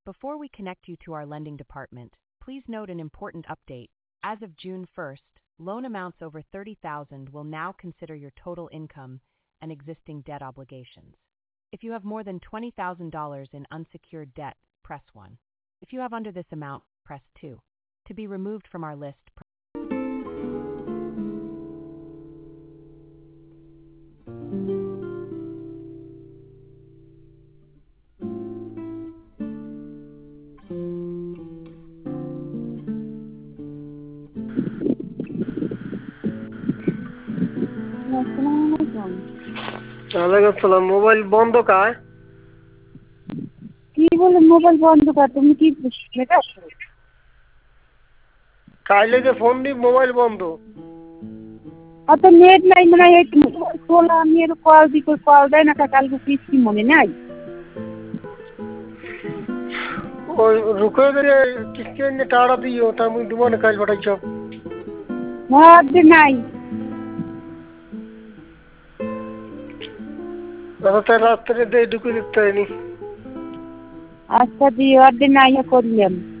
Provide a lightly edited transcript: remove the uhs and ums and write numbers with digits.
Before we connect you to our lending department, please note an important update. As of June 1st, loan amounts over $30,000 will now consider your total income and existing debt obligations. If you have more than $20,000 in unsecured debt, press 1. If you have under this amount, press 2. To be removed from our list, ওয়ালাইকুম mobile বন্ধ কায় কি বলে mobile বন্ধ কর তুমি কি এটা কাইলে যে ফোন দি মোবাইল বন্ধ অত নেট নাই মানে এই তোলা আমি এর কল দি কল দেয় না কালকে কিস্তি মনে নাই ওই রুকে গেলে কিস্তি নে টাড়া দিও তা মুই দুমনে কাল পাঠাইছ মদ নাই রাতে দে ঢুকে দিতে নি আচ্ছা দিও আর দিন আইয়া করলাম